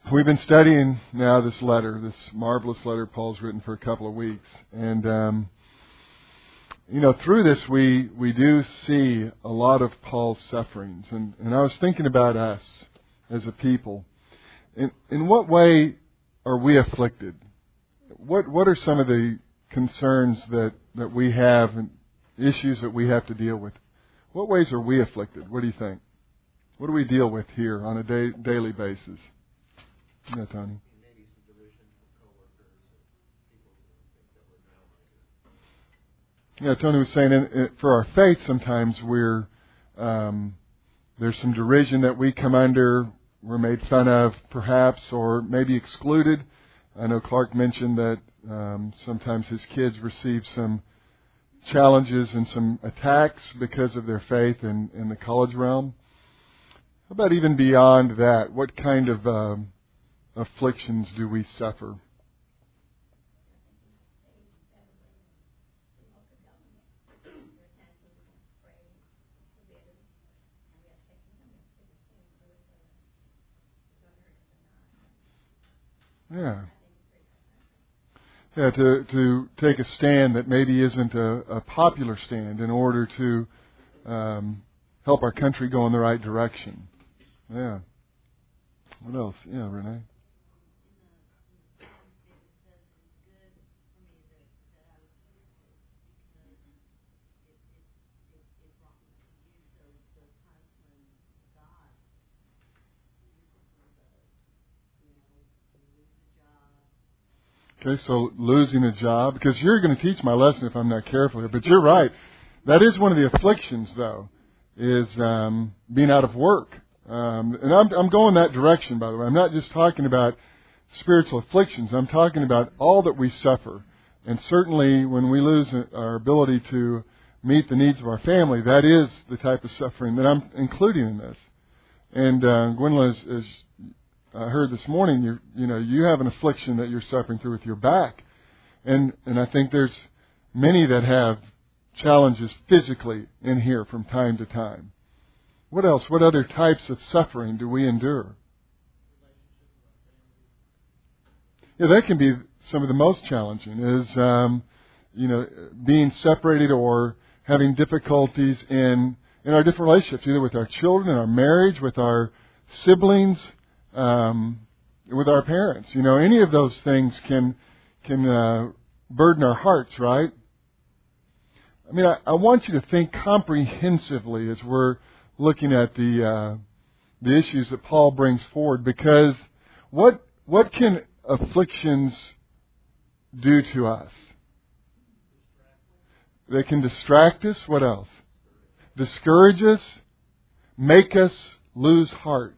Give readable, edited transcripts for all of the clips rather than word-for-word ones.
We've been studying now this letter, this marvelous letter Paul's written for a couple of weeks. And, through this we do see a lot of Paul's sufferings. And I was thinking about us as a people. In what way are we afflicted? What are some of the concerns that we have and issues that we have to deal with? What ways are we afflicted? What do you think? What do we deal with here on a daily basis? Yeah, Tony. Maybe some derision from coworkers and people who think that we're narrow-minded. Yeah, Tony was saying for our faith, sometimes there's some derision that we come under. We're made fun of, perhaps, or maybe excluded. I know Clark mentioned that sometimes his kids receive some challenges and some attacks because of their faith in the college realm. How about even beyond that? What kind of afflictions do we suffer? Yeah. Yeah, to take a stand that maybe isn't a popular stand in order to help our country go in the right direction. Yeah. What else? Yeah, Renee. Okay, so losing a job, because you're going to teach my lesson if I'm not careful here, but you're right. That is one of the afflictions, though, is being out of work. And I'm going that direction, by the way. I'm not just talking about spiritual afflictions. I'm talking about all that we suffer. And certainly when we lose our ability to meet the needs of our family, that is the type of suffering that I'm including in this. And Gwendolyn, as I heard this morning, you have an affliction that you're suffering through with your back. And I think there's many that have challenges physically in here from time to time. What else? What other types of suffering do we endure? Yeah, that can be some of the most challenging, is, being separated or having difficulties in our different relationships, either with our children, in our marriage, with our siblings, with our parents. Any of those things can burden our hearts, right? I mean, I want you to think comprehensively as we're looking at the issues that Paul brings forward, because what can afflictions do to us? They can distract us. What else? Discourage us, make us lose heart.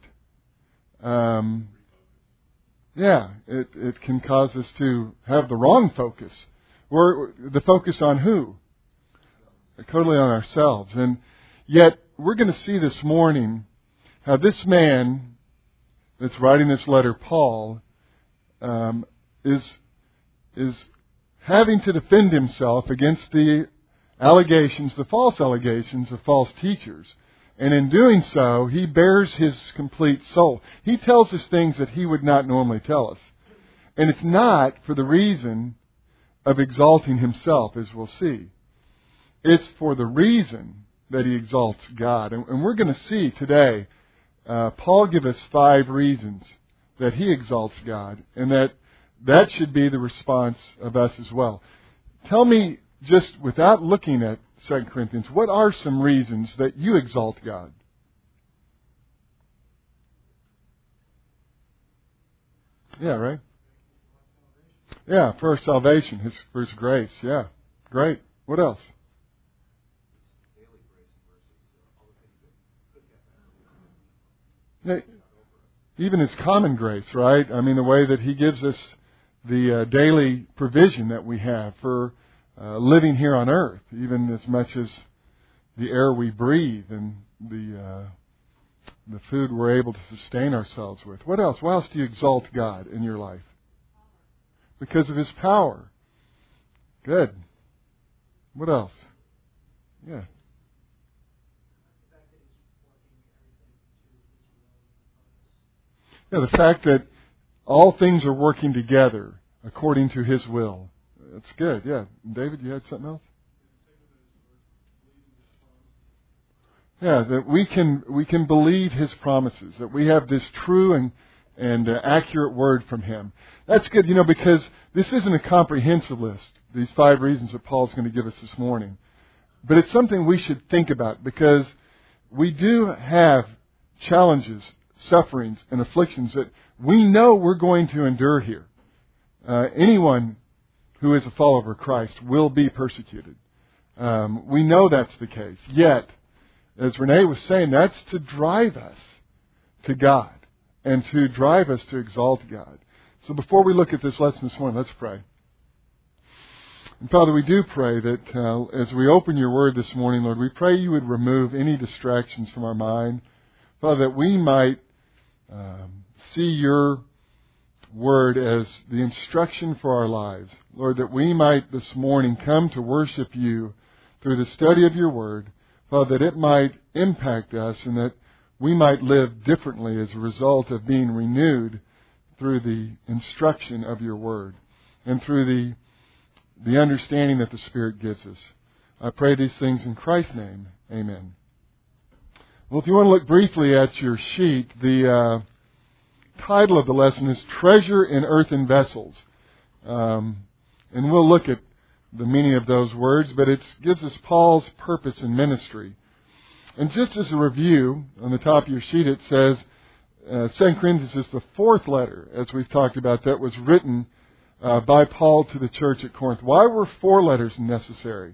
It can cause us to have the wrong focus. The focus on who? Totally on ourselves. And yet, we're going to see this morning how this man that's writing this letter, Paul, is having to defend himself against the false allegations of false teachers. And in doing so, he bears his complete soul. He tells us things that he would not normally tell us. And it's not for the reason of exalting himself, as we'll see. It's for the reason that he exalts God. And we're going to see today, Paul gives us 5 reasons that he exalts God. And that should be the response of us as well. Tell me, just without looking at 2 Corinthians, what are some reasons that you exalt God? Yeah, right? Yeah, for our salvation, for His grace. Yeah, great. What else? Yeah, even His common grace, right? I mean, the way that He gives us the daily provision that we have for living here on earth, even as much as the air we breathe and the food we're able to sustain ourselves with. What else? Why else do you exalt God in your life? Because of His power. Good. What else? Yeah. Yeah, the fact that all things are working together according to His will. That's good, yeah. David, you had something else? Yeah, that we can believe His promises, that we have this true and accurate word from Him. That's good, because this isn't a comprehensive list, these 5 reasons that Paul's going to give us this morning. But it's something we should think about, because we do have challenges, sufferings, and afflictions that we know we're going to endure here. Anyone who is a follower of Christ will be persecuted. We know that's the case. Yet, as Renee was saying, that's to drive us to God and to drive us to exalt God. So before we look at this lesson this morning, let's pray. And Father, we do pray that as we open your word this morning, Lord, we pray you would remove any distractions from our mind. Father, that we might see your word as the instruction for our lives. Lord, that we might this morning come to worship you through the study of your word. Father, that it might impact us and that we might live differently as a result of being renewed through the instruction of your word and through the understanding that the Spirit gives us. I pray these things in Christ's name. Amen. Well, if you want to look briefly at your sheet, the title of the lesson is Treasure in Earthen Vessels. And we'll look at the meaning of those words, but it gives us Paul's purpose in ministry. And just as a review, on the top of your sheet it says 2 Corinthians is the 4th letter, as we've talked about, that was written by Paul to the church at Corinth. Why were 4 letters necessary?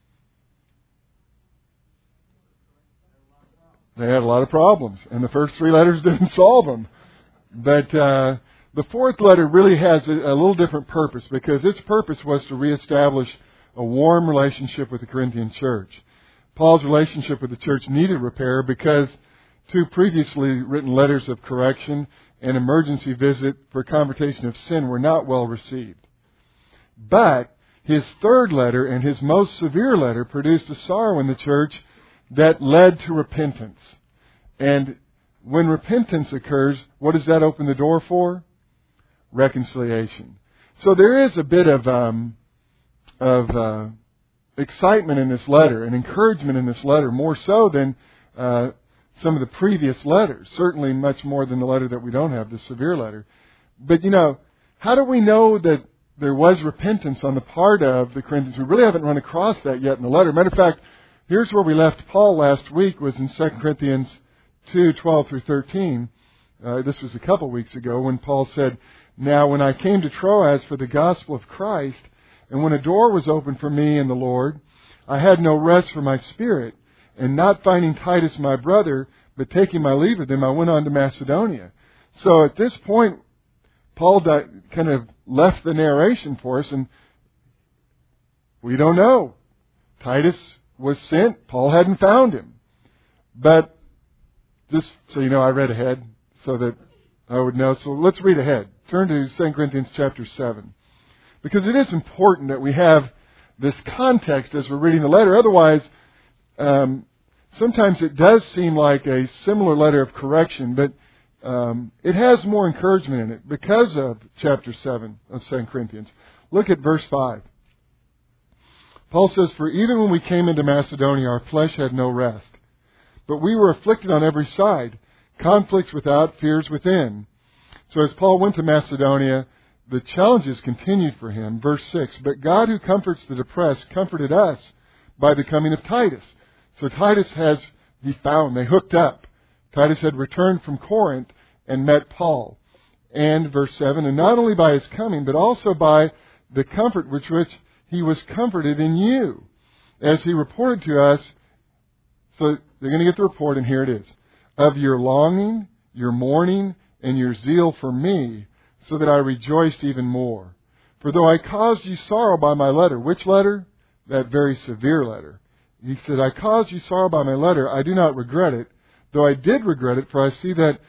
They had a lot of problems, and the first 3 letters didn't solve them. But the 4th letter really has a little different purpose, because its purpose was to reestablish a warm relationship with the Corinthian church. Paul's relationship with the church needed repair because 2 previously written letters of correction and emergency visit for confrontation of sin were not well received. But his 3rd letter and his most severe letter produced a sorrow in the church that led to repentance. And when repentance occurs, what does that open the door for? Reconciliation. So there is a bit of excitement in this letter and encouragement in this letter, more so than some of the previous letters. Certainly much more than the letter that we don't have, the severe letter. But how do we know that there was repentance on the part of the Corinthians? We really haven't run across that yet in the letter. Matter of fact, here's where we left Paul last week, was in 2 Corinthians 2:12 through 13. This was a couple weeks ago when Paul said, "Now when I came to Troas for the gospel of Christ, and when a door was opened for me in the Lord, I had no rest for my spirit, and not finding Titus my brother, but taking my leave of him, I went on to Macedonia." So at this point, Paul kind of left the narration for us, and we don't know. Titus was sent. Paul hadn't found him. But just so you know, I read ahead so that I would know. So let's read ahead. Turn to 2 Corinthians chapter 7. Because it is important that we have this context as we're reading the letter. Otherwise, sometimes it does seem like a similar letter of correction, but it has more encouragement in it because of chapter 7 of 2 Corinthians. Look at verse 5. Paul says, "For even when we came into Macedonia, our flesh had no rest. But we were afflicted on every side, conflicts without, fears within." So as Paul went to Macedonia, the challenges continued for him. Verse 6, "But God who comforts the depressed comforted us by the coming of Titus." So Titus they hooked up. Titus had returned from Corinth and met Paul. And verse 7, "And not only by his coming, but also by the comfort which he was comforted in you, as he reported to us." So they're going to get the report, and here it is. "Of your longing, your mourning, and your zeal for me, so that I rejoiced even more. For though I caused you sorrow by my letter," which letter? That very severe letter. He said, "I caused you sorrow by my letter. I do not regret it, though I did regret it, for I see that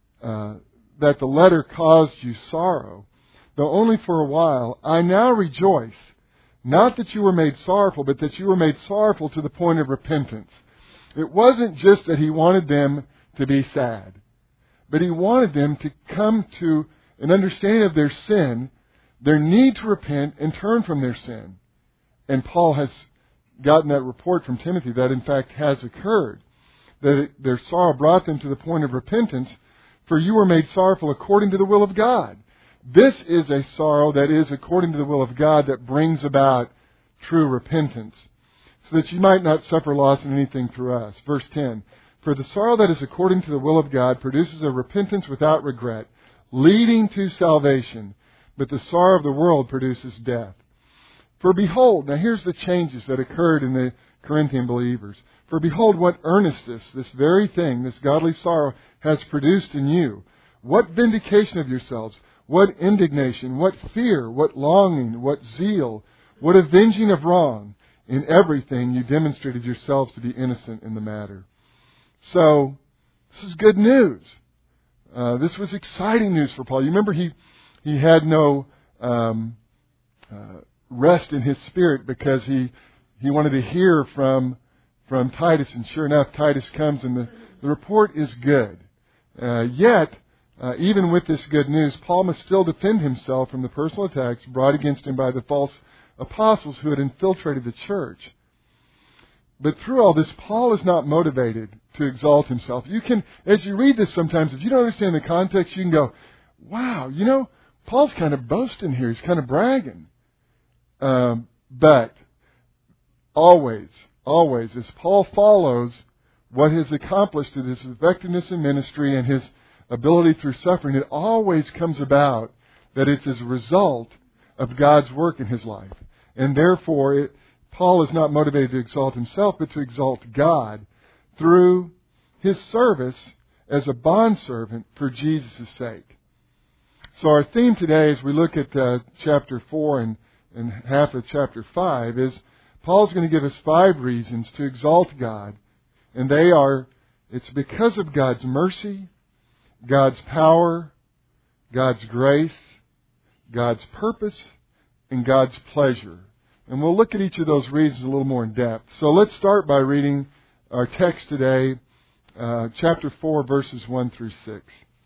the letter caused you sorrow. Though only for a while, I now rejoice, not that you were made sorrowful, but that you were made sorrowful to the point of repentance." It wasn't just that he wanted them to be sad, but he wanted them to come to an understanding of their sin, their need to repent and turn from their sin. And Paul has gotten that report from Timothy that in fact has occurred. That their sorrow brought them to the point of repentance, for you were made sorrowful according to the will of God. This is a sorrow that is according to the will of God that brings about true repentance, so that you might not suffer loss in anything through us. Verse 10, for the sorrow that is according to the will of God produces a repentance without regret, leading to salvation, but the sorrow of the world produces death. For behold, now here's the changes that occurred in the Corinthian believers. For behold, what earnestness, this very thing, this godly sorrow, has produced in you. What vindication of yourselves, what indignation, what fear, what longing, what zeal, what avenging of wrong. In everything you demonstrated yourselves to be innocent in the matter. So, this is good news. This was exciting news for Paul. You remember he had no rest in his spirit because he wanted to hear from Titus, and sure enough, Titus comes and the report is good. Yet, even with this good news, Paul must still defend himself from the personal attacks brought against him by the false apostles who had infiltrated the church. But through all this, Paul is not motivated to exalt himself. You can, as you read this sometimes, if you don't understand the context, you can go, wow, Paul's kind of boasting here. He's kind of bragging. But always, as Paul follows what has accomplished to his effectiveness in ministry and his ability through suffering, it always comes about that it's as a result of God's work in his life. And therefore, Paul is not motivated to exalt himself, but to exalt God through his service as a bondservant for Jesus' sake. So our theme today, as we look at chapter 4 and half of chapter 5, is Paul's going to give us 5 reasons to exalt God. And they are, it's because of God's mercy, God's power, God's grace, God's purpose, and God's pleasure. And we'll look at each of those reasons a little more in depth. So let's start by reading our text today, chapter 4, verses 1 through 6.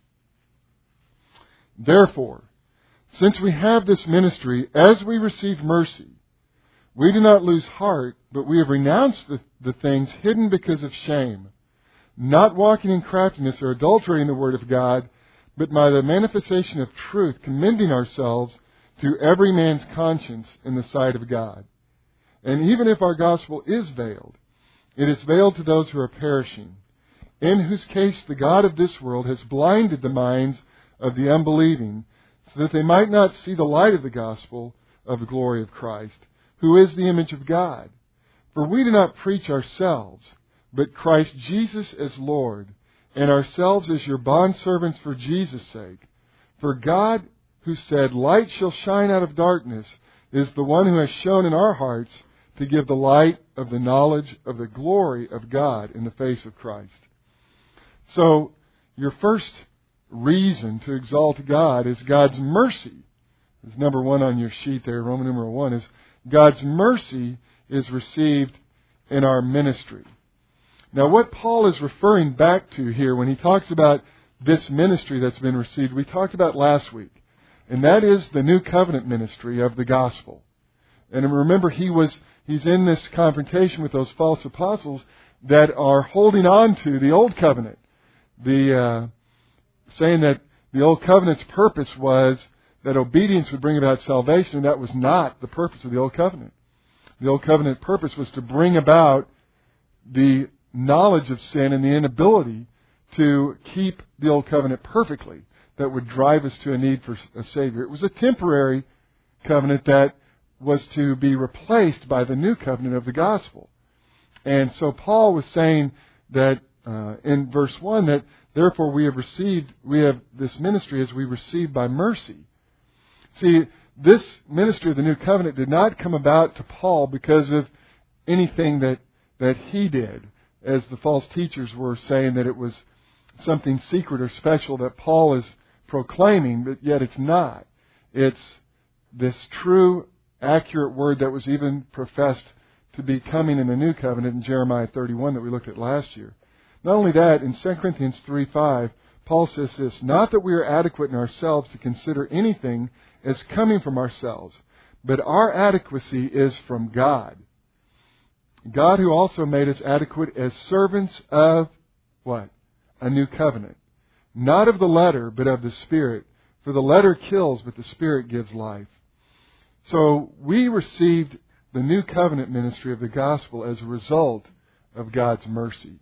Therefore, since we have this ministry, as we receive mercy, we do not lose heart, but we have renounced the things hidden because of shame, not walking in craftiness or adulterating the word of God, but by the manifestation of truth, commending ourselves to every man's conscience in the sight of God. And even if our gospel is veiled, it is veiled to those who are perishing, in whose case the God of this world has blinded the minds of the unbelieving, so that they might not see the light of the gospel of the glory of Christ, who is the image of God. For we do not preach ourselves, but Christ Jesus as Lord, and ourselves as your bondservants for Jesus' sake. For God, who said, light shall shine out of darkness, is the one who has shown in our hearts to give the light of the knowledge of the glory of God in the face of Christ. So, your first reason to exalt God is God's mercy. It's number 1 on your sheet there, Roman numeral 1, is God's mercy is received in our ministry. Now, what Paul is referring back to here when he talks about this ministry that's been received, we talked about last week. And that is the new covenant ministry of the gospel. And remember, he's in this confrontation with those false apostles that are holding on to the old covenant. Saying that the old covenant's purpose was that obedience would bring about salvation, and that was not the purpose of the old covenant. The old covenant purpose was to bring about the knowledge of sin and the inability to keep the old covenant perfectly. That would drive us to a need for a Savior. It was a temporary covenant that was to be replaced by the new covenant of the gospel. And so Paul was saying that in verse 1 that therefore we have this ministry as we received by mercy. See, this ministry of the new covenant did not come about to Paul because of anything that he did, as the false teachers were saying that it was something secret or special that Paul is proclaiming, but yet it's not. It's this true, accurate word that was even professed to be coming in the new covenant in Jeremiah 31 that we looked at last year. Not only that, in 2 Corinthians 3:5, Paul says this, not that we are adequate in ourselves to consider anything as coming from ourselves, but our adequacy is from God. God who also made us adequate as servants of what? A new covenant. Not of the letter, but of the Spirit. For the letter kills, but the Spirit gives life. So we received the new covenant ministry of the gospel as a result of God's mercy.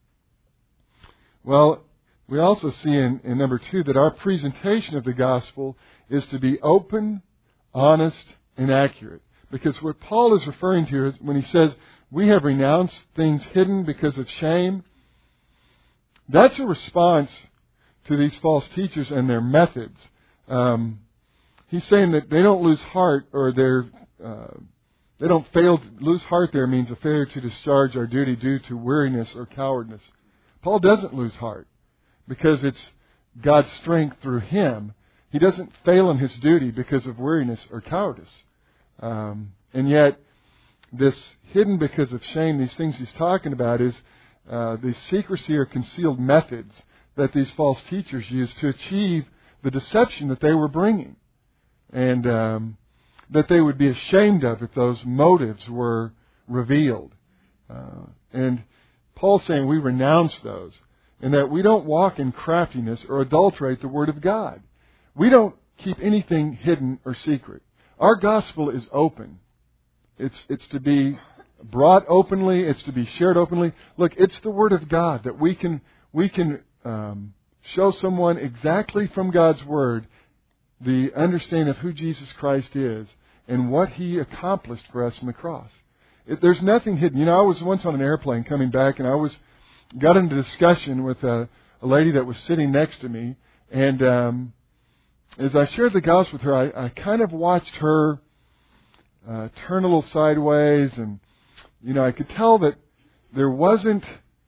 Well, we also see in number 2 that our presentation of the gospel is to be open, honest, and accurate. Because what Paul is referring to is when he says, we have renounced things hidden because of shame, that's a response to these false teachers and their methods. He's saying that they don't lose heart, or they don't fail. Lose heart there means a failure to discharge our duty due to weariness or cowardness. Paul doesn't lose heart because it's God's strength through him. He doesn't fail in his duty because of weariness or cowardice. And yet, this hidden because of shame, these things he's talking about is the secrecy or concealed methods that these false teachers used to achieve the deception that they were bringing. And that they would be ashamed of if those motives were revealed. And Paul's saying we renounce those, and that we don't walk in craftiness or adulterate the Word of God. We don't keep anything hidden or secret. Our gospel is open. It's to be brought openly. It's to be shared openly. Look, it's the Word of God that we can show someone exactly from God's Word the understanding of who Jesus Christ is and what He accomplished for us on the cross. There's nothing hidden. You know, I was once on an airplane coming back, and I got into discussion with a lady that was sitting next to me, and as I shared the gospel with her, I kind of watched her turn a little sideways, and I could tell that there wasn't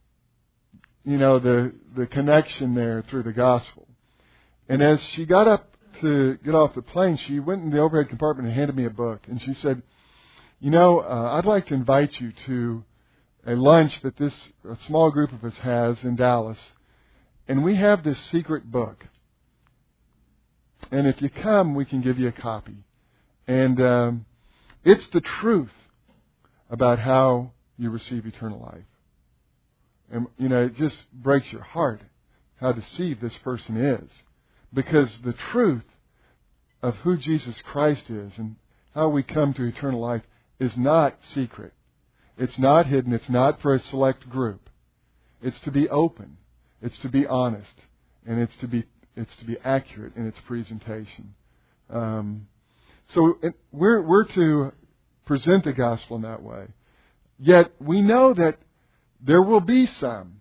the connection there through the gospel. And as she got up to get off the plane, she went in the overhead compartment and handed me a book, and she said, I'd like to invite you to a lunch that a small group of us has in Dallas, and we have this secret book. And if you come, we can give you a copy. And it's the truth about how you receive eternal life. And, it just breaks your heart how deceived this person is. Because the truth of who Jesus Christ is and how we come to eternal life is not secret. It's not hidden. It's not for a select group. It's to be open. It's to be honest. And it's to be accurate in its presentation. So we're to present the gospel in that way. Yet we know that there will be some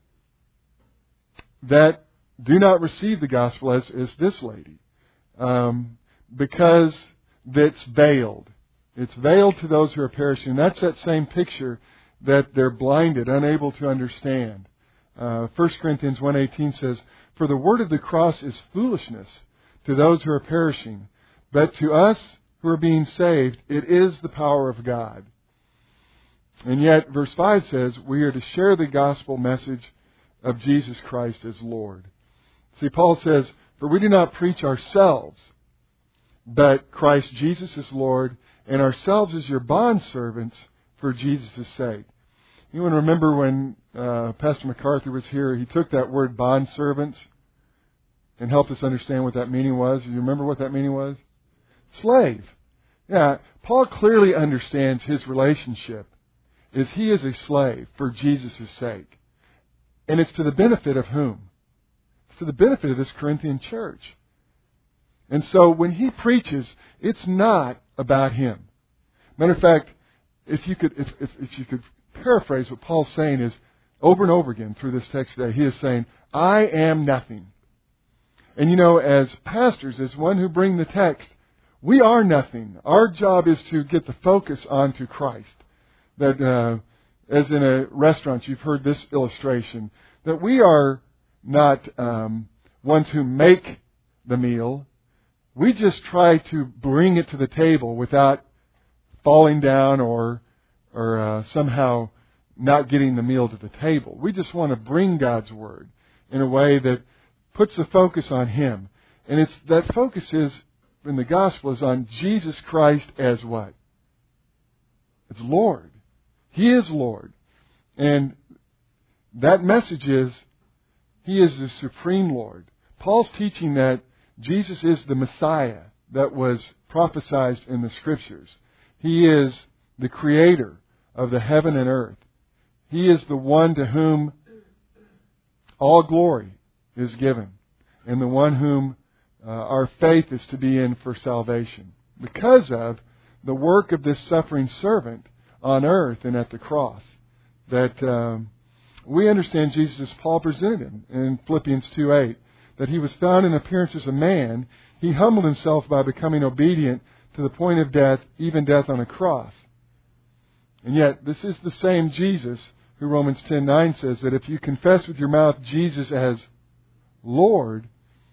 that do not receive the gospel as this lady, because it's veiled. It's veiled to those who are perishing. And that's that same picture that they're blinded, unable to understand. 1 Corinthians 1:18 says, "For the word of the cross is foolishness to those who are perishing, but to us who are being saved, it is the power of God." And yet, verse 5 says, we are to share the gospel message of Jesus Christ as Lord. See, Paul says, "For we do not preach ourselves, but Christ Jesus is Lord, and ourselves as your bondservants for Jesus' sake." You want to remember when Pastor MacArthur was here, he took that word bondservants and helped us understand what that meaning was. Do you remember what that meaning was? Slave. Yeah, Paul clearly understands his relationship is he is a slave for Jesus' sake. And it's to the benefit of whom? It's to the benefit of this Corinthian church. And so when he preaches, it's not about him. Matter of fact, if you could paraphrase what Paul's saying is, over and over again through this text today, he is saying, I am nothing. And as pastors, as one who bring the text, we are nothing. Our job is to get the focus onto Christ. That as in a restaurant, you've heard this illustration, that we are not ones who make the meal. We just try to bring it to the table without falling down or somehow not getting the meal to the table. We just want to bring God's Word in a way that puts the focus on Him. And it's that focus is, in the gospel, is on Jesus Christ as what? It's Lord. He is Lord. And that message is, He is the supreme Lord. Paul's teaching that Jesus is the Messiah that was prophesied in the Scriptures. He is the Creator of the heaven and earth. He is the one to whom all glory is given, and the one whom our faith is to be in for salvation, because of the work of this suffering servant on earth and at the cross. That we understand Jesus as Paul presented Him in Philippians 2:8, that He was found in appearance as a man. He humbled Himself by becoming obedient to the point of death, even death on a cross. And yet, this is the same Jesus who Romans 10:9 says that if you confess with your mouth Jesus as Lord,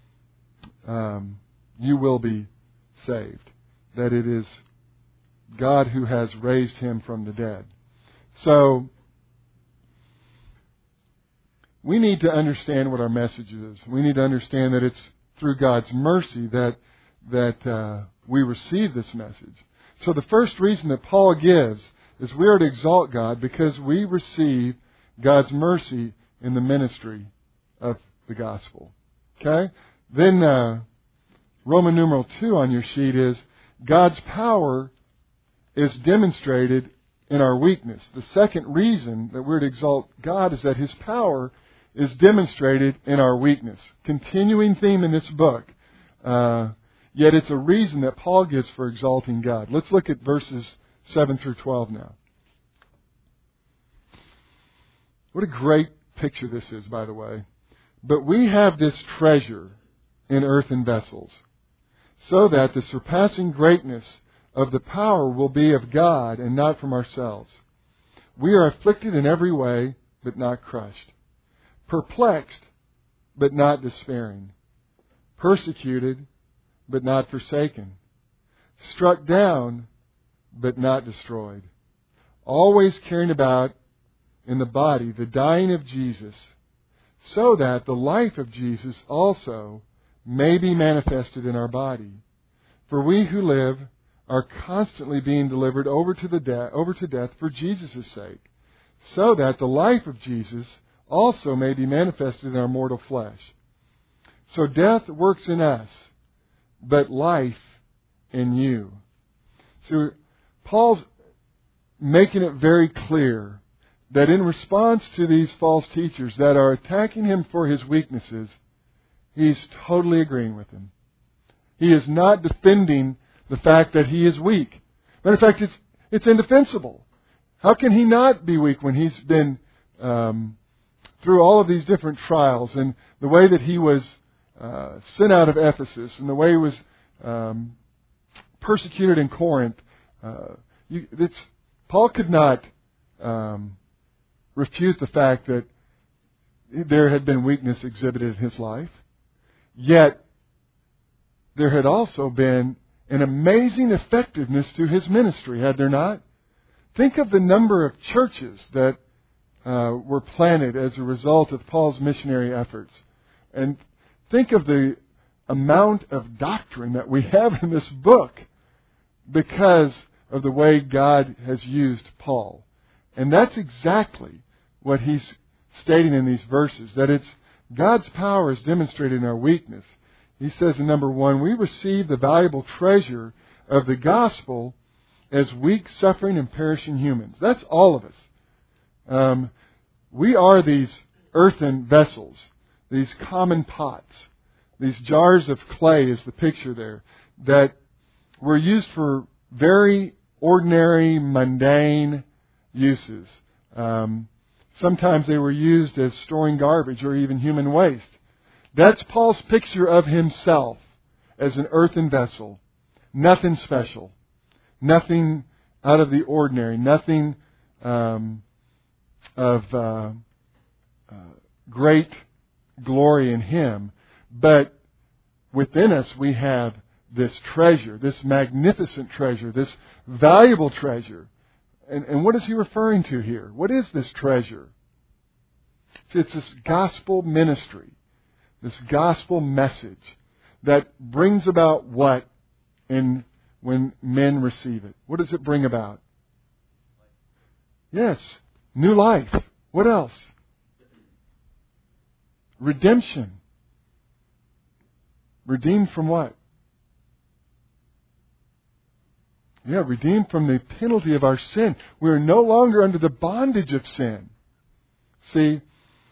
you will be saved. That it is God who has raised Him from the dead. So, we need to understand what our message is. We need to understand that it's through God's mercy that we receive this message. So the first reason that Paul gives is we are to exalt God because we receive God's mercy in the ministry of the gospel. Okay? Then Roman numeral 2 on your sheet is God's power is demonstrated in our weakness. The second reason that we're to exalt God is that His power is demonstrated in our weakness. Continuing theme in this book. Yet it's a reason that Paul gives for exalting God. Let's look at verses 7 through 12 now. What a great picture this is, by the way. But we have this treasure in earthen vessels, so that the surpassing greatness of the power will be of God and not from ourselves. We are afflicted in every way, but not crushed. Perplexed, but not despairing. Persecuted, but not forsaken. Struck down, but not destroyed. Always carrying about in the body the dying of Jesus, so that the life of Jesus also may be manifested in our body. For we who live are constantly being delivered over to death for Jesus' sake, so that the life of Jesus also may be manifested in our mortal flesh. So death works in us, but life in you. So Paul's making it very clear that in response to these false teachers that are attacking him for his weaknesses, he's totally agreeing with them. He is not defending the fact that he is weak. Matter of fact, it's indefensible. How can he not be weak when he's been through all of these different trials, and the way that he was sent out of Ephesus, and the way he was persecuted in Corinth? Paul could not refute the fact that there had been weakness exhibited in his life. Yet, there had also been an amazing effectiveness to his ministry, had there not? Think of the number of churches that were planted as a result of Paul's missionary efforts. And think of the amount of doctrine that we have in this book because of the way God has used Paul. And that's exactly what he's stating in these verses, that it's God's power is demonstrated in our weakness. He says in number 1, we receive the valuable treasure of the gospel as weak, suffering, and perishing humans. That's all of us. We are these earthen vessels, these common pots, these jars of clay is the picture there, that were used for very ordinary, mundane uses. Sometimes they were used as storing garbage or even human waste. That's Paul's picture of himself as an earthen vessel. Nothing special. Nothing out of the ordinary. Nothing of great glory in him. But within us we have this treasure, this magnificent treasure, this valuable treasure. And what is he referring to here? What is this treasure? It's this gospel ministry This gospel message that brings about what when men receive it? What does it bring about? Yes, new life. What else? Redemption. Redeemed from what? Yeah, redeemed from the penalty of our sin. We are no longer under the bondage of sin. See,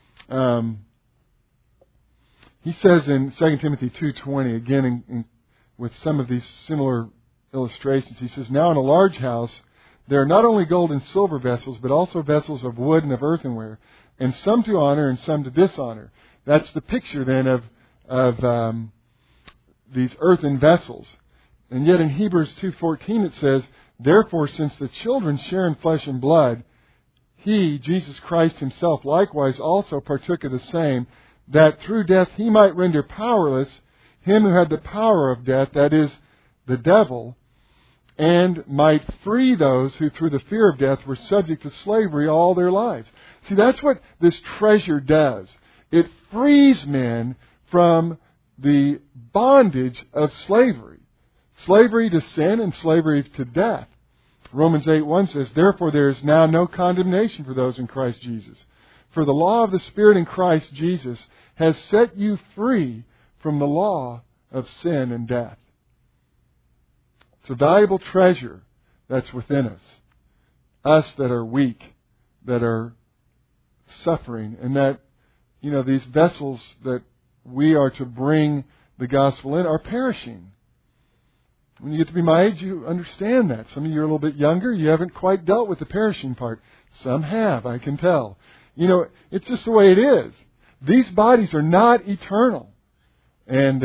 he says in 2 Timothy 2:20, again with some of these similar illustrations, he says, "Now in a large house there are not only gold and silver vessels, but also vessels of wood and of earthenware, and some to honor and some to dishonor." That's the picture then of these earthen vessels. And yet in Hebrews 2:14 it says, "Therefore, since the children share in flesh and blood, He, Jesus Christ Himself, likewise also partook of the same, that through death He might render powerless him who had the power of death, that is, the devil, and might free those who through the fear of death were subject to slavery all their lives." See, that's what this treasure does. It frees men from the bondage of slavery. Slavery to sin and slavery to death. Romans 8:1 says, "Therefore there is now no condemnation for those in Christ Jesus. For the law of the Spirit in Christ Jesus has set you free from the law of sin and death." It's a valuable treasure that's within us. Us that are weak, that are suffering, and that, these vessels that we are to bring the gospel in are perishing. When you get to be my age, you understand that. Some of you are a little bit younger. You haven't quite dealt with the perishing part. Some have, I can tell. It's just the way it is. These bodies are not eternal. And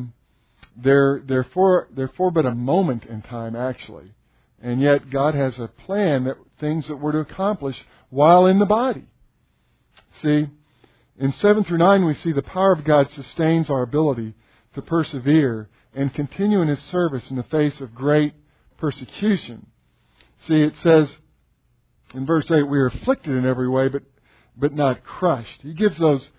they're for but a moment in time, actually. And yet God has a plan, things that we're to accomplish while in the body. See, in 7 through 9 we see the power of God sustains our ability to persevere and continue in His service in the face of great persecution. See, it says in verse 8, "We are afflicted in every way, but not crushed." He gives those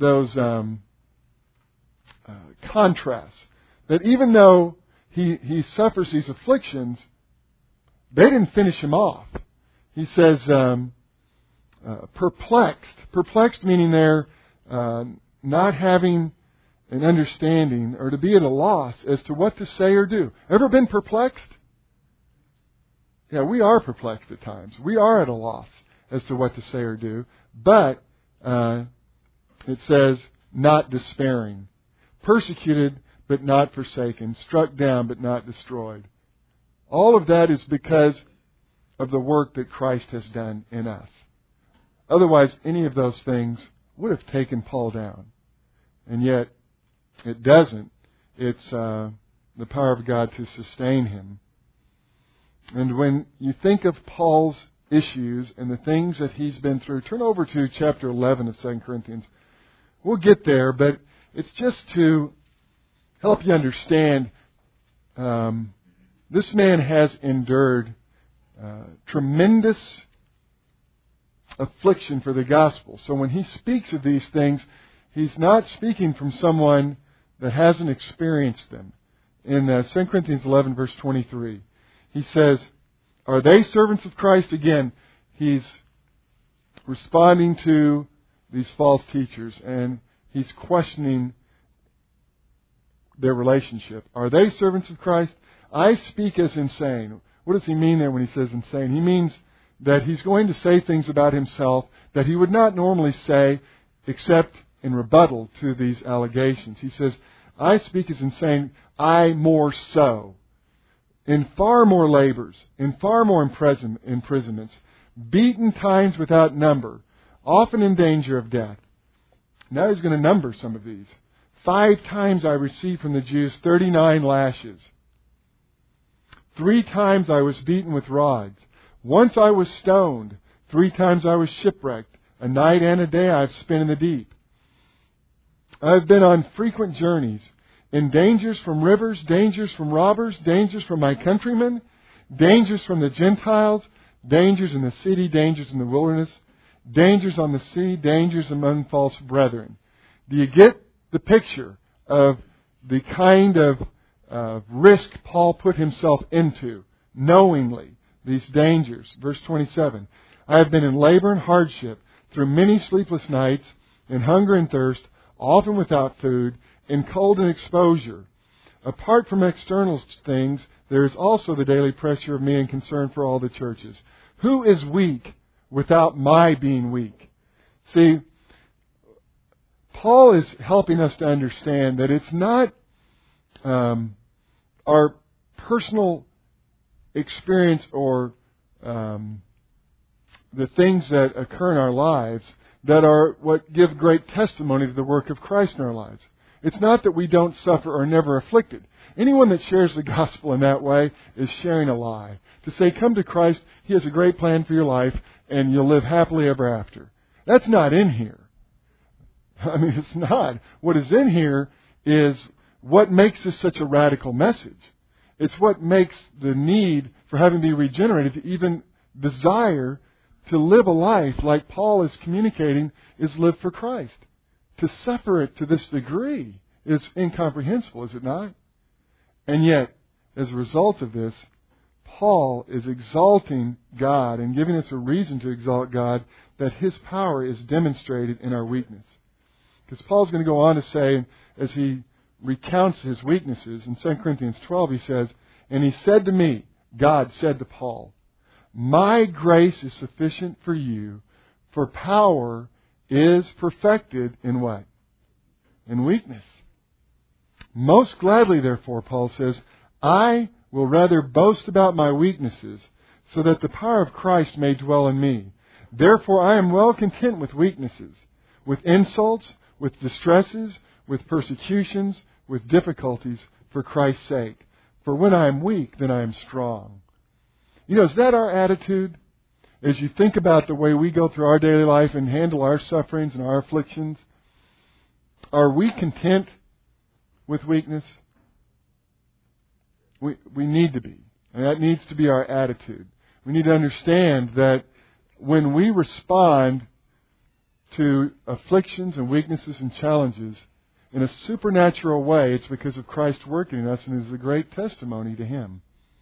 contrasts. That even though he suffers these afflictions, they didn't finish him off. He says perplexed. Perplexed meaning they're not having an understanding or to be at a loss as to what to say or do. Ever been perplexed? Yeah, we are perplexed at times. We are at a loss as to what to say or do. But it says, not despairing. Persecuted, but not forsaken. Struck down, but not destroyed. All of that is because of the work that Christ has done in us. Otherwise, any of those things would have taken Paul down. And yet, it doesn't. It's the power of God to sustain him. And when you think of Paul's issues and the things that he's been through, turn over to chapter 11 of 2 Corinthians. We'll get there, but it's just to help you understand this man has endured tremendous affliction for the gospel. So when he speaks of these things, he's not speaking from someone that hasn't experienced them. In 2 Corinthians 11, verse 23, he says, "Are they servants of Christ?" Again, he's responding to these false teachers, and he's questioning their relationship. Are they servants of Christ? I speak as insane. What does he mean there when he says insane? He means that he's going to say things about himself that he would not normally say except in rebuttal to these allegations. He says, I speak as insane, I more so. In far more labors, in far more imprisonments, beaten times without number, often in danger of death. Now he's going to number some of these. 5 times I received from the Jews 39 lashes. 3 times I was beaten with rods. Once I was stoned. 3 times I was shipwrecked. A night and a day I have spent in the deep. I have been on frequent journeys, in dangers from rivers, dangers from robbers, dangers from my countrymen, dangers from the Gentiles, dangers in the city, dangers in the wilderness, dangers on the sea, dangers among false brethren. Do you get the picture of the kind of risk Paul put himself into, knowingly, these dangers. Verse 27, I have been in labor and hardship through many sleepless nights, in hunger and thirst, often without food, in cold and exposure. Apart from external things, there is also the daily pressure of me and concern for all the churches. Who is weak without my being weak? See, Paul is helping us to understand that it's not our personal experience or the things that occur in our lives that are what give great testimony to the work of Christ in our lives. It's not that we don't suffer or never afflicted. Anyone that shares the gospel in that way is sharing a lie. To say, come to Christ, He has a great plan for your life, and you'll live happily ever after. That's not in here. I mean, it's not. What is in here is what makes this such a radical message. It's what makes the need for having to be regenerated to even desire to live a life like Paul is communicating is live for Christ. To suffer it to this degree is incomprehensible, is it not? And yet, as a result of this, Paul is exalting God and giving us a reason to exalt God, that His power is demonstrated in our weakness. Because Paul's going to go on to say, as he recounts his weaknesses, in 2 Corinthians 12 he says, and he said to me, God said to Paul, my grace is sufficient for you, for power is perfected in what? In weakness. Most gladly, therefore, Paul says, I will rather boast about my weaknesses, so that the power of Christ may dwell in me. Therefore I am well content with weaknesses, with insults, with distresses, with persecutions, with difficulties, for Christ's sake. For when I am weak, then I am strong. You know, is that our attitude? As you think about the way we go through our daily life and handle our sufferings and our afflictions, are we content with weakness? We need to be. And that needs to be our attitude. We need to understand that when we respond to afflictions and weaknesses and challenges in a supernatural way, it's because of Christ working in us, and it is a great testimony to Him.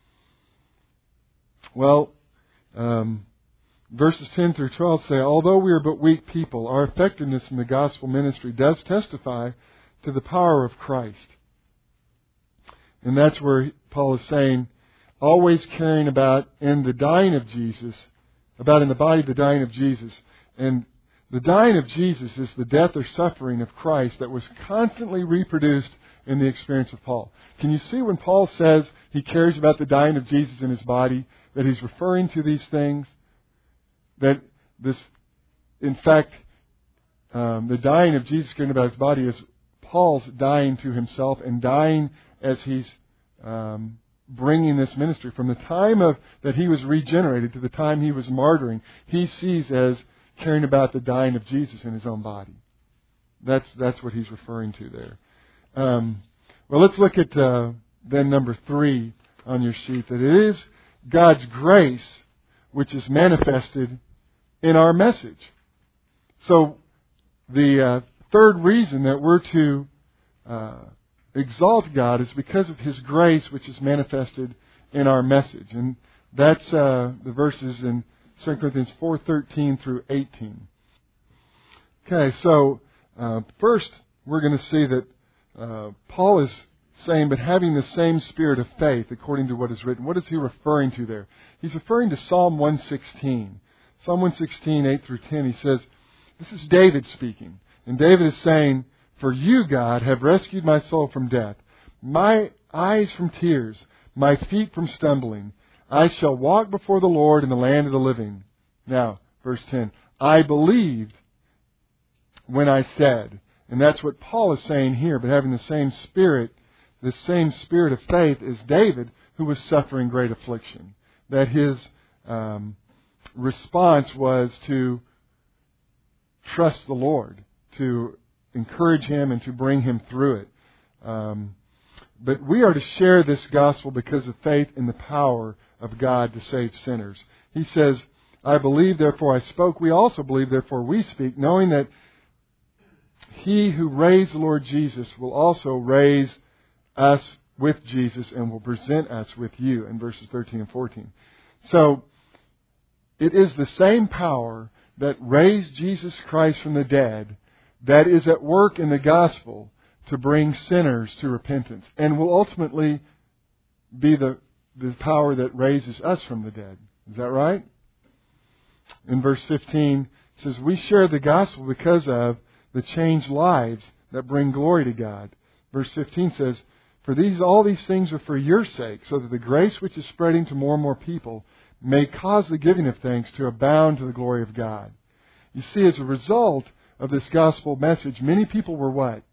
Well, verses 10 through 12 say, although we are but weak people, our effectiveness in the gospel ministry does testify to the power of Christ. And that's where Paul is saying, always caring about in the dying of Jesus, about in the body the dying of Jesus. And the dying of Jesus is the death or suffering of Christ that was constantly reproduced in the experience of Paul. Can you see when Paul says he cares about the dying of Jesus in his body, that he's referring to these things? That this, in fact, the dying of Jesus caring about his body is Paul's dying to himself and dying as he's bringing this ministry. From the time that he was regenerated to the time he was martyring, he sees as caring about the dying of Jesus in his own body. That's what he's referring to there. Well, let's look at then number 3 on your sheet, that it is God's grace which is manifested in our message. So the third reason that we're to exalt God is because of His grace which is manifested in our message. And that's the verses in 2 Corinthians 4:13 through 18. Okay, so first we're going to see that Paul is saying, but having the same spirit of faith according to what is written. What is he referring to there? He's referring to Psalm 116. Psalm 116, 8 through 10, he says, this is David speaking. And David is saying, for you, God, have rescued my soul from death, my eyes from tears, my feet from stumbling. I shall walk before the Lord in the land of the living. Now, verse 10, I believed when I said, and that's what Paul is saying here, but having the same spirit of faith as David, who was suffering great affliction. That his response was to trust the Lord, to encourage him and to bring him through it. But we are to share this gospel because of faith in the power of God to save sinners. He says, I believe, therefore I spoke. We also believe, therefore we speak, knowing that He who raised the Lord Jesus will also raise us with Jesus and will present us with you, in verses 13 and 14. So, it is the same power that raised Jesus Christ from the dead that is at work in the gospel to bring sinners to repentance, and will ultimately be the power that raises us from the dead. Is that right? In verse 15, it says, we share the gospel because of the changed lives that bring glory to God. Verse 15 says, for all these things are for your sake, so that the grace which is spreading to more and more people may cause the giving of thanks to abound to the glory of God. You see, as a result of this gospel message, many people were what?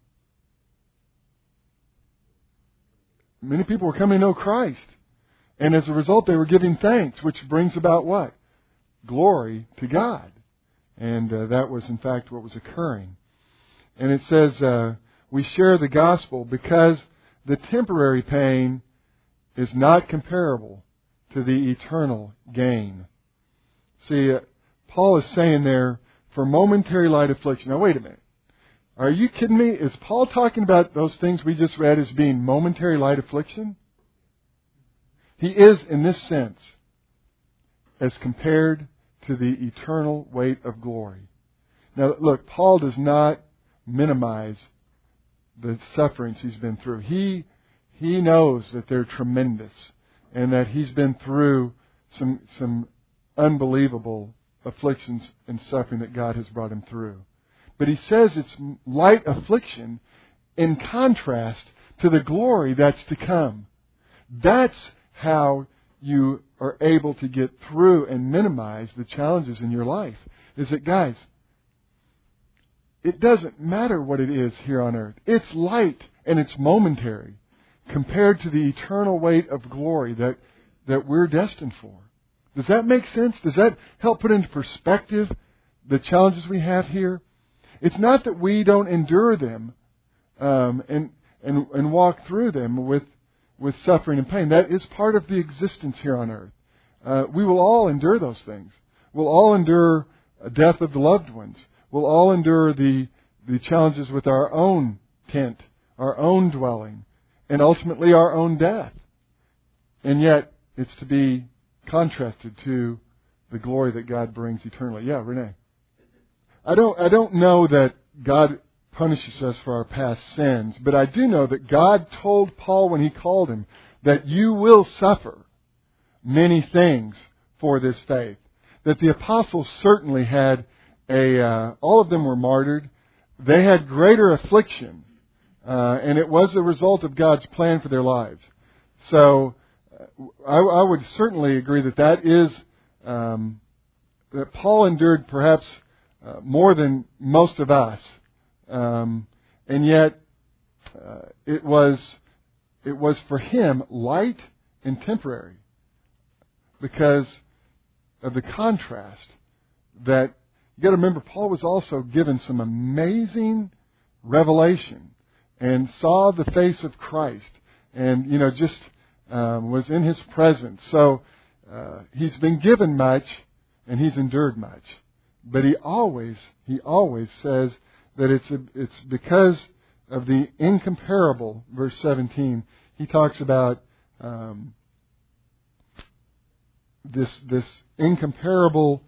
Many people were coming to know Christ. And as a result, they were giving thanks, which brings about what? Glory to God. And that was, in fact, what was occurring. And it says, we share the gospel because the temporary pain is not comparable to the eternal gain. See, Paul is saying there, for momentary light affliction. Now, wait a minute. Are you kidding me? Is Paul talking about those things we just read as being momentary light affliction? He is, in this sense, as compared to the eternal weight of glory. Now, look, Paul does not minimize the sufferings he's been through. He knows that they're tremendous and that he's been through some unbelievable afflictions and suffering that God has brought him through. But he says it's light affliction in contrast to the glory that's to come. That's how you are able to get through and minimize the challenges in your life. Is that, guys, it doesn't matter what it is here on earth. It's light and it's momentary compared to the eternal weight of glory that we're destined for. Does that make sense? Does that help put into perspective the challenges we have here? It's not that we don't endure them and walk through them with suffering and pain. That is part of the existence here on earth. We will all endure those things. We'll all endure death of the loved ones. We'll all endure the challenges with our own tent, our own dwelling, and ultimately our own death. And yet, it's to be contrasted to the glory that God brings eternally. Yeah, Renee. I don't know that God punishes us for our past sins, but I do know that God told Paul when he called him that you will suffer many things for this faith. That the apostles certainly had all of them were martyred. They had greater affliction, and it was a result of God's plan for their lives. So I would certainly agree that is that Paul endured perhaps more than most of us, and yet it was for him light and temporary because of the contrast that. You got to remember, Paul was also given some amazing revelation and saw the face of Christ, and just was in His presence. So he's been given much, and he's endured much. But he always says that it's because of the incomparable. Verse 17, he talks about this incomparable.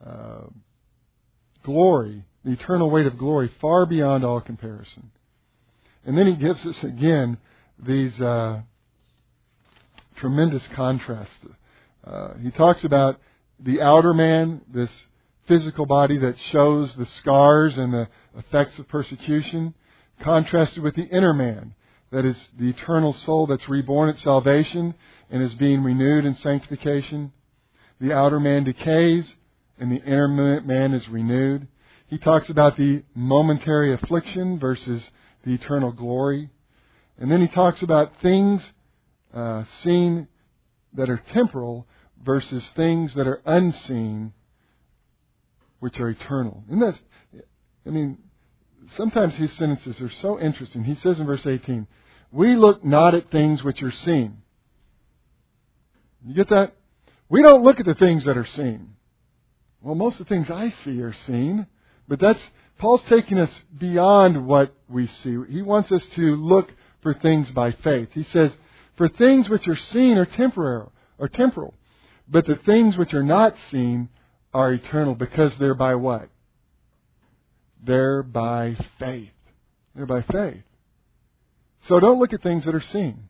Glory, the eternal weight of glory, far beyond all comparison. And then he gives us again these tremendous contrasts. He talks about the outer man, this physical body that shows the scars and the effects of persecution, contrasted with the inner man, that is the eternal soul that's reborn at salvation and is being renewed in sanctification. The outer man decays, and the inner man is renewed. He talks about the momentary affliction versus the eternal glory. And then he talks about things seen that are temporal versus things that are unseen, which are eternal. And sometimes his sentences are so interesting. He says in verse 18, we look not at things which are seen. You get that? We don't look at the things that are seen. Well, most of the things I see are seen, but that's Paul's taking us beyond what we see. He wants us to look for things by faith. He says, for things which are seen are temporal, but the things which are not seen are eternal, because they're by what? They're by faith. They're by faith. So don't look at things that are seen.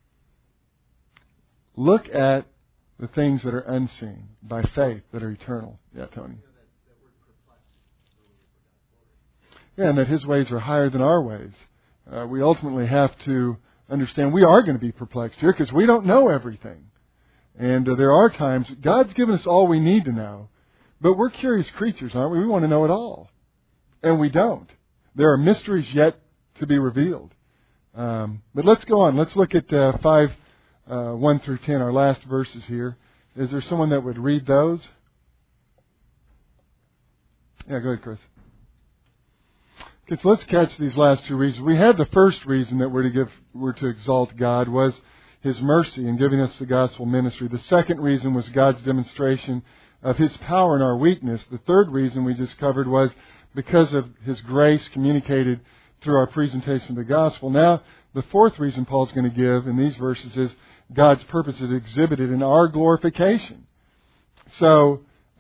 Look at the things that are unseen, by faith, that are eternal. Yeah, Tony. Yeah, and that His ways are higher than our ways. We ultimately have to understand we are going to be perplexed here because we don't know everything. And there are times, God's given us all we need to know, but we're curious creatures, aren't we? We want to know it all. And we don't. There are mysteries yet to be revealed. But let's go on. Let's look at 5, 1 through 10, our last verses here. Is there someone that would read those? Yeah, go ahead, Chris. Okay, so let's catch these last two reasons. We had the first reason that we're to exalt God was His mercy in giving us the gospel ministry. The second reason was God's demonstration of His power in our weakness. The third reason we just covered was because of His grace communicated through our presentation of the gospel. Now, the fourth reason Paul's going to give in these verses is God's purpose is exhibited in our glorification. So,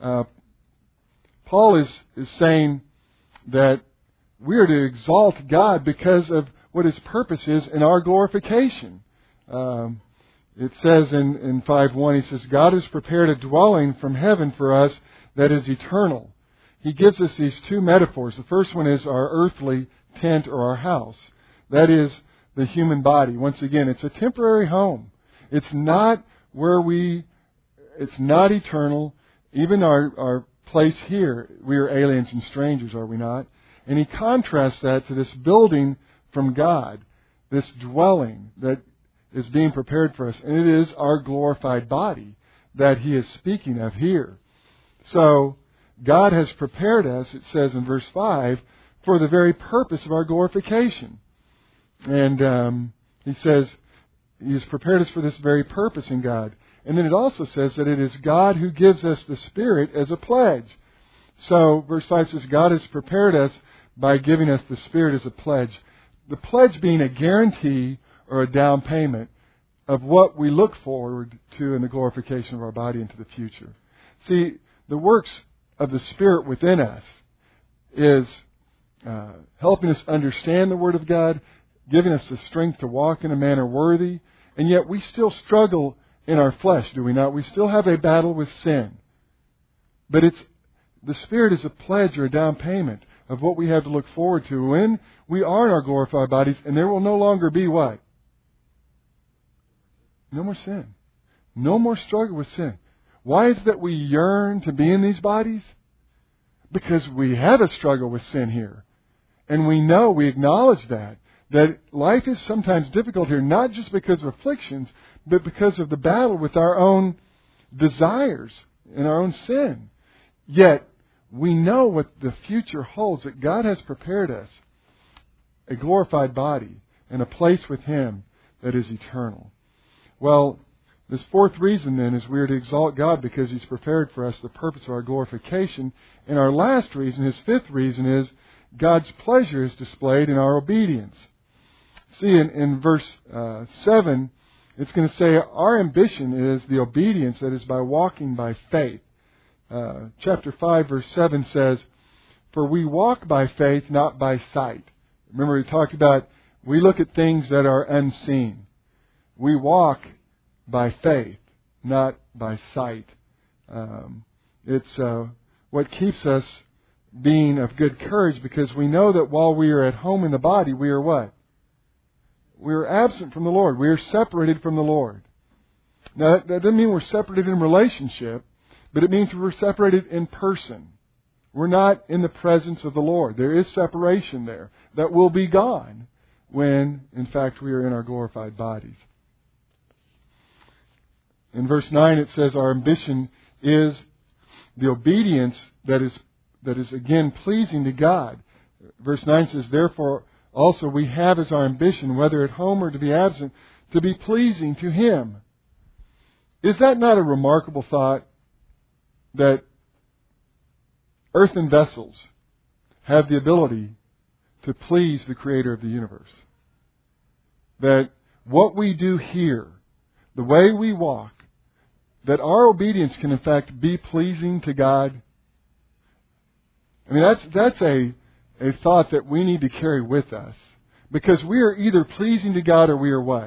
Paul is saying that we are to exalt God because of what His purpose is in our glorification. It says in 5:1, he says, God has prepared a dwelling from heaven for us that is eternal. He gives us these two metaphors. The first one is our earthly tent or our house. That is the human body. Once again, it's a temporary home. It's not it's not eternal. Even our place here, we are aliens and strangers, are we not? And he contrasts that to this building from God, this dwelling that is being prepared for us. And it is our glorified body that he is speaking of here. So, God has prepared us, it says in verse 5, for the very purpose of our glorification. And he says He has prepared us for this very purpose in God. And then it also says that it is God who gives us the Spirit as a pledge. So, verse 5 says, God has prepared us by giving us the Spirit as a pledge. The pledge being a guarantee or a down payment of what we look forward to in the glorification of our body into the future. See, the works of the Spirit within us is helping us understand the Word of God, giving us the strength to walk in a manner worthy, and yet we still struggle in our flesh, do we not? We still have a battle with sin. But the Spirit is a pledge or a down payment of what we have to look forward to when we are in our glorified bodies, and there will no longer be what? No more sin. No more struggle with sin. Why is it that we yearn to be in these bodies? Because we have a struggle with sin here. And we acknowledge that life is sometimes difficult here, not just because of afflictions, but because of the battle with our own desires and our own sin. Yet, we know what the future holds, that God has prepared us a glorified body and a place with Him that is eternal. Well, this fourth reason then is we are to exalt God because He's prepared for us the purpose of our glorification. And our last reason, His fifth reason, is God's pleasure is displayed in our obedience. See, in verse 7, it's going to say our ambition is the obedience that is by walking by faith. Chapter 5, verse 7 says, for we walk by faith, not by sight. Remember we talked about we look at things that are unseen. We walk by faith, not by sight. It's what keeps us being of good courage, because we know that while we are at home in the body, we are what? We are absent from the Lord. We are separated from the Lord. Now, that doesn't mean we're separated in relationship, but it means we're separated in person. We're not in the presence of the Lord. There is separation there that will be gone when, in fact, we are in our glorified bodies. In verse 9 it says our ambition is the obedience that is again pleasing to God. Verse 9 says, therefore also we have as our ambition, whether at home or to be absent, to be pleasing to Him. Is that not a remarkable thought? That earthen vessels have the ability to please the Creator of the universe. That what we do here, the way we walk, that our obedience can in fact be pleasing to God. I mean, that's a thought that we need to carry with us. Because we are either pleasing to God or we are what?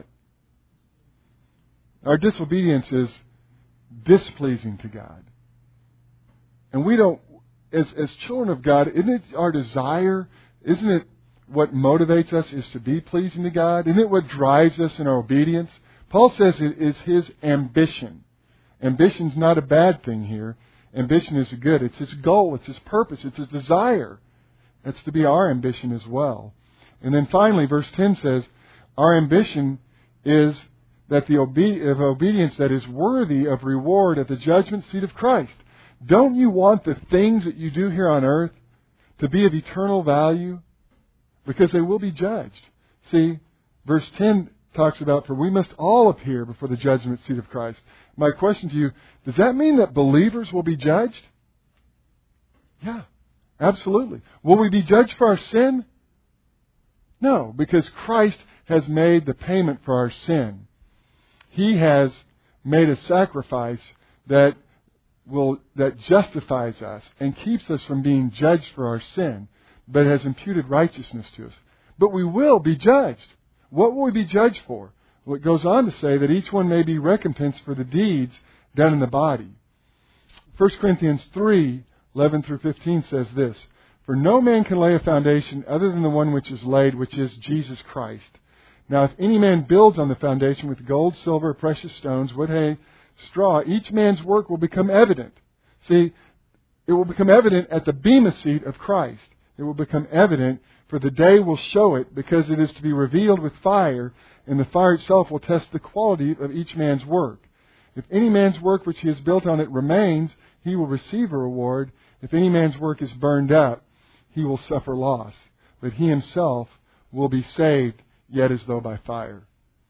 Our disobedience is displeasing to God. And we don't, as children of God, isn't it our desire, isn't it what motivates us is to be pleasing to God? Isn't it what drives us in our obedience? Paul says it is his ambition. Ambition's not a bad thing here. Ambition is good. It's his goal. It's his purpose. It's his desire. That's to be our ambition as well. And then finally, verse 10 says, our ambition is that the obedience that is worthy of reward at the judgment seat of Christ. Don't you want the things that you do here on earth to be of eternal value? Because they will be judged. See, verse 10 talks about, for we must all appear before the judgment seat of Christ. My question to you, does that mean that believers will be judged? Yeah, absolutely. Will we be judged for our sin? No, because Christ has made the payment for our sin. He has made a sacrifice that justifies us and keeps us from being judged for our sin, but has imputed righteousness to us. But we will be judged. What will we be judged for? Well, it goes on to say that each one may be recompensed for the deeds done in the body. 1 Corinthians 3:11 through 15 says this, for no man can lay a foundation other than the one which is laid, which is Jesus Christ. Now if any man builds on the foundation with gold, silver, precious stones, wood, hay, straw, each man's work will become evident. See, it will become evident at the bema seat of Christ. It will become evident, for the day will show it, because it is to be revealed with fire, and the fire itself will test the quality of each man's work. If any man's work which he has built on it remains, he will receive a reward. If any man's work is burned up, he will suffer loss. But he himself will be saved, yet as though by fire.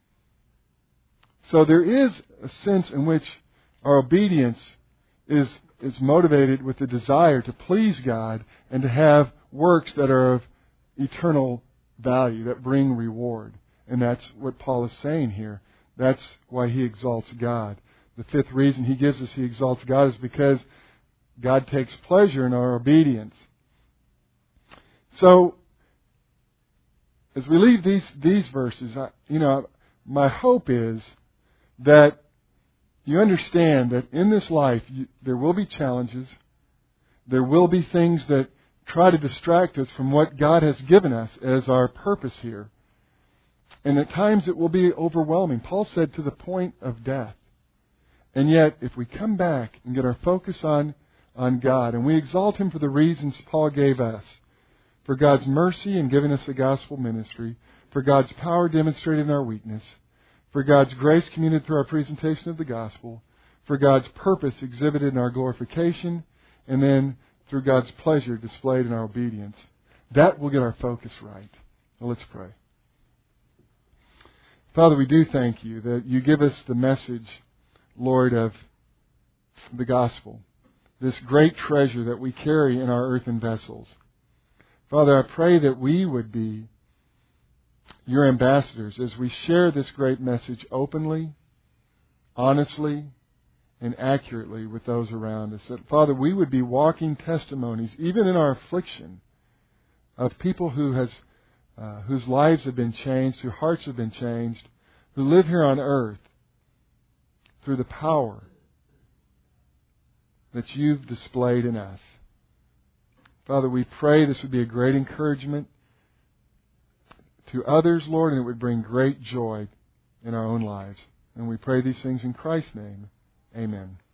So there is a sense in which our obedience is motivated with the desire to please God and to have works that are of eternal value, that bring reward. And that's what Paul is saying here. That's why he exalts God. The fifth reason he gives us he exalts God is because God takes pleasure in our obedience. So, as we leave these verses, my hope is that you understand that in this life there will be challenges. There will be things that try to distract us from what God has given us as our purpose here. And at times it will be overwhelming. Paul said to the point of death. And yet, if we come back and get our focus on God, and we exalt Him for the reasons Paul gave us, for God's mercy in giving us the gospel ministry, for God's power demonstrated in our weakness, for God's grace communicated through our presentation of the gospel, for God's purpose exhibited in our glorification, and then through God's pleasure displayed in our obedience. That will get our focus right. Well, let's pray. Father, we do thank you that you give us the message, Lord, of the gospel, this great treasure that we carry in our earthen vessels. Father, I pray that we would be your ambassadors as we share this great message openly, honestly, and accurately with those around us. That, Father, we would be walking testimonies, even in our affliction, of people whose lives have been changed, whose hearts have been changed, who live here on earth through the power that you've displayed in us. Father, we pray this would be a great encouragement to others, Lord, and it would bring great joy in our own lives. And we pray these things in Christ's name. Amen.